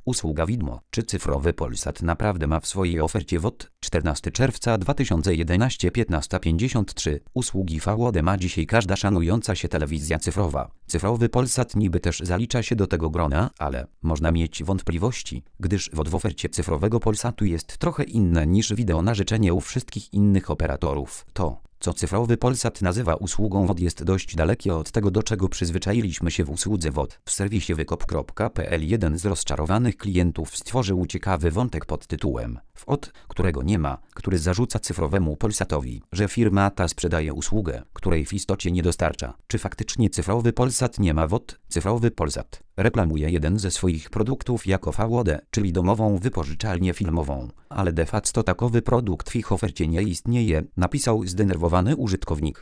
Usługa widmo. Czy cyfrowy Polsat naprawdę ma w swojej ofercie VOD? 14 czerwca 2011 15:53. Usługi VOD ma dzisiaj każda szanująca się telewizja cyfrowa. Cyfrowy Polsat niby też zalicza się do tego grona, ale można mieć wątpliwości, gdyż VOD w ofercie cyfrowego Polsatu jest trochę inne niż wideo na życzenie u wszystkich innych operatorów. To, co cyfrowy Polsat nazywa usługą VOD, jest dość dalekie od tego, do czego przyzwyczailiśmy się w usłudze VOD. W serwisie wykop.pl jeden z rozczarowanych klientów stworzył ciekawy wątek pod tytułem VOD, którego nie ma, który zarzuca cyfrowemu Polsatowi, że firma ta sprzedaje usługę, której w istocie nie dostarcza. Czy faktycznie cyfrowy Polsat nie ma VOD? Cyfrowy Polsat reklamuje jeden ze swoich produktów jako VOD, czyli domową wypożyczalnię filmową, ale de facto takowy produkt w ich ofercie nie istnieje, napisał zdenerwowany użytkownik.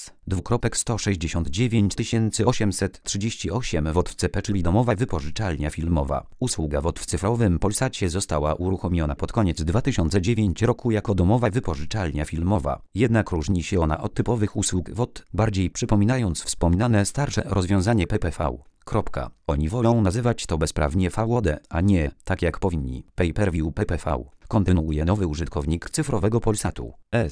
S:169 838 VOD w CP, czyli domowa wypożyczalnia filmowa. Usługa VOD w cyfrowym Polsacie została uruchomiona pod koniec 2009 roku jako domowa wypożyczalnia filmowa. Jednak różni się ona od typowych usług VOD, bardziej przypominając wspomniane starsze rozwiązanie PPV. Oni wolą nazywać to bezprawnie VOD, a nie, tak jak powinni, pay-per-view PPV. Kontynuuje nowy użytkownik cyfrowego Polsatu.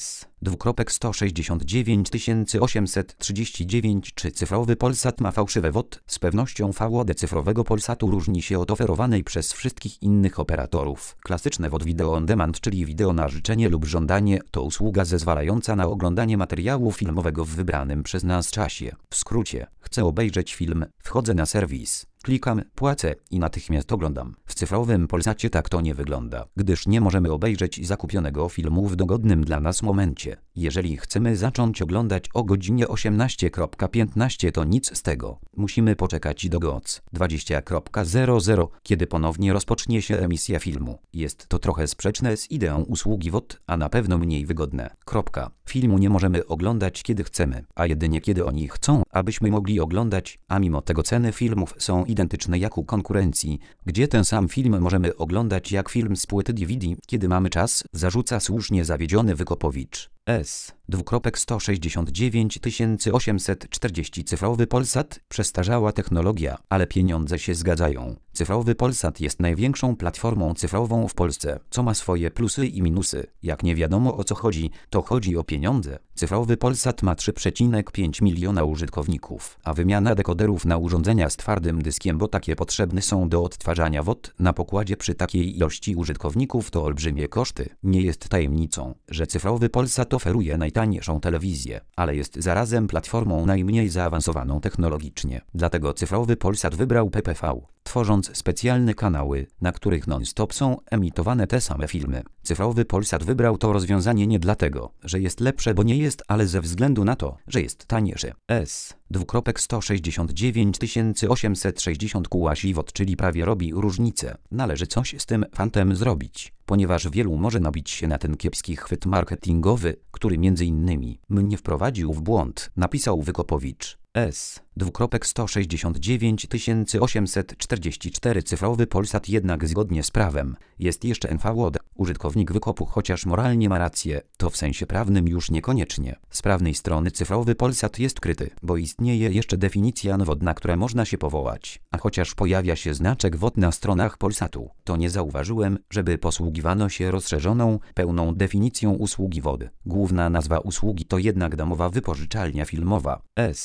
S:169 839 Czy cyfrowy Polsat ma fałszywe VOD? Z pewnością VOD cyfrowego Polsatu różni się od oferowanej przez wszystkich innych operatorów. Klasyczne VOD Video on Demand, czyli wideo na życzenie lub żądanie, to usługa zezwalająca na oglądanie materiału filmowego w wybranym przez nas czasie. W skrócie, chcę obejrzeć film, wchodzę na serwis, klikam, płacę i natychmiast oglądam. W cyfrowym Polsacie tak to nie wygląda, gdyż nie możemy obejrzeć zakupionego filmu w dogodnym dla nas momencie. Jeżeli chcemy zacząć oglądać o godzinie 18:15, to nic z tego. Musimy poczekać do goc 20:00, kiedy ponownie rozpocznie się emisja filmu. Jest to trochę sprzeczne z ideą usługi VOD, a na pewno mniej wygodne. Filmu nie możemy oglądać kiedy chcemy, a jedynie kiedy oni chcą, abyśmy mogli oglądać, a mimo tego ceny filmów są identyczne jak u konkurencji, gdzie ten sam film możemy oglądać jak film z płyty DVD, kiedy mamy czas, zarzuca słusznie zawiedziony Wykopowicz. S:169 840 Cyfrowy Polsat, przestarzała technologia, ale pieniądze się zgadzają. Cyfrowy Polsat jest największą platformą cyfrową w Polsce, co ma swoje plusy i minusy. Jak nie wiadomo o co chodzi, to chodzi o pieniądze. Cyfrowy Polsat ma 3,5 miliona użytkowników, a wymiana dekoderów na urządzenia z twardym dyskiem, bo takie potrzebne są do odtwarzania VOD na pokładzie przy takiej ilości użytkowników, to olbrzymie koszty. Nie jest tajemnicą, że cyfrowy Polsat oferuje najtańszą telewizję, ale jest zarazem platformą najmniej zaawansowaną technologicznie. Dlatego cyfrowy Polsat wybrał PPV, tworząc specjalne kanały, na których non-stop są emitowane te same filmy. Cyfrowy Polsat wybrał to rozwiązanie nie dlatego, że jest lepsze, bo nie jest, ale ze względu na to, że jest tańsze. S:169 860 kułasi VOD, czyli prawie robi różnicę. Należy coś z tym fantem zrobić, ponieważ wielu może nabić się na ten kiepski chwyt marketingowy, który m.in. mnie wprowadził w błąd, napisał Wykopowicz. S:169 844 Cyfrowy Polsat jednak zgodnie z prawem jest jeszcze NVOD. Użytkownik Wykopu, chociaż moralnie ma rację, to w sensie prawnym już niekoniecznie. Z prawnej strony cyfrowy Polsat jest kryty, bo istnieje jeszcze definicja VOD, na które można się powołać. A chociaż pojawia się znaczek VOD na stronach Polsatu, to nie zauważyłem, żeby posługiwano się rozszerzoną, pełną definicją usługi VOD. Główna nazwa usługi to jednak domowa wypożyczalnia filmowa.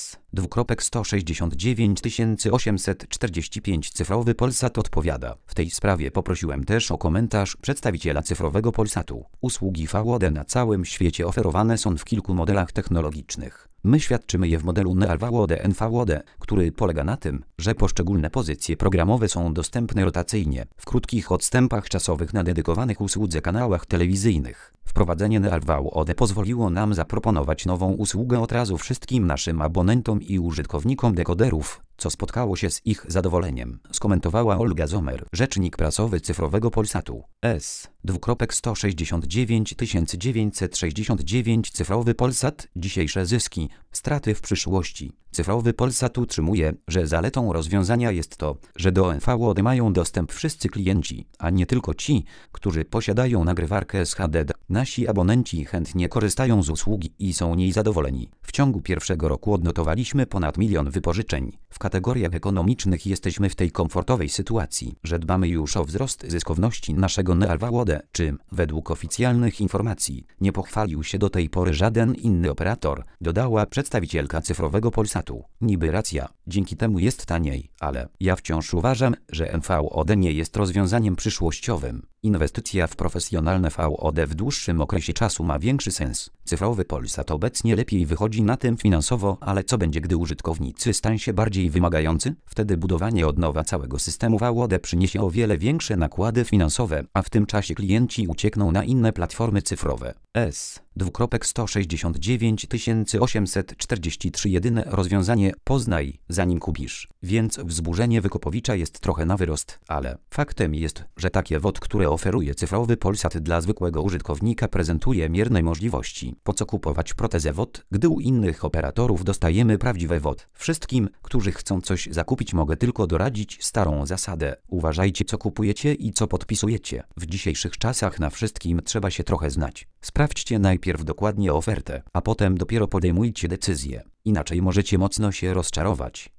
S:169 845 Cyfrowy Polsat odpowiada. W tej sprawie poprosiłem też o komentarz przedstawiciela cyfrowego Polsatu. Usługi VOD na całym świecie oferowane są w kilku modelach technologicznych. My świadczymy je w modelu NVOD, który polega na tym, że poszczególne pozycje programowe są dostępne rotacyjnie, w krótkich odstępach czasowych na dedykowanych usłudze kanałach telewizyjnych. Wprowadzenie NVOD pozwoliło nam zaproponować nową usługę od razu wszystkim naszym abonentom i użytkownikom dekoderów, co spotkało się z ich zadowoleniem, skomentowała Olga Zomer, rzecznik prasowy cyfrowego Polsatu. S. 2,169 969 cyfrowy Polsat, dzisiejsze zyski, straty w przyszłości. Cyfrowy Polsat utrzymuje, że zaletą rozwiązania jest to, że do NVOD mają dostęp wszyscy klienci, a nie tylko ci, którzy posiadają nagrywarkę z HDD. Nasi abonenci chętnie korzystają z usługi i są niej zadowoleni. W ciągu pierwszego roku odnotowaliśmy ponad 1 000 000 wypożyczeń. W kategoriach ekonomicznych jesteśmy w tej komfortowej sytuacji, że dbamy już o wzrost zyskowności naszego NVOD, czym, według oficjalnych informacji, nie pochwalił się do tej pory żaden inny operator, dodała przedstawicielka cyfrowego Polsatu. Niby racja, dzięki temu jest taniej, ale ja wciąż uważam, że NVOD nie jest rozwiązaniem przyszłościowym. Inwestycja w profesjonalne VOD w dłuższym okresie czasu ma większy sens. Cyfrowy Polsat obecnie lepiej wychodzi na tym finansowo, ale co będzie, gdy użytkownicy staną się bardziej wymagający? Wtedy budowanie od nowa całego systemu VOD przyniesie o wiele większe nakłady finansowe, a w tym czasie klienci uciekną na inne platformy cyfrowe. 2,169 843 jedyne rozwiązanie poznaj, zanim kupisz. Więc wzburzenie Wykopowicza jest trochę na wyrost, ale faktem jest, że takie VOD, które oferuje cyfrowy Polsat dla zwykłego użytkownika, prezentuje mierne możliwości. Po co kupować protezę VOD, gdy u innych operatorów dostajemy prawdziwe VOD? Wszystkim, którzy chcą coś zakupić, mogę tylko doradzić starą zasadę. Uważajcie, co kupujecie i co podpisujecie. W dzisiejszych czasach na wszystkim trzeba się trochę znać. Sprawdźcie najpierw dokładnie ofertę, a potem dopiero podejmujcie decyzję. Inaczej możecie mocno się rozczarować.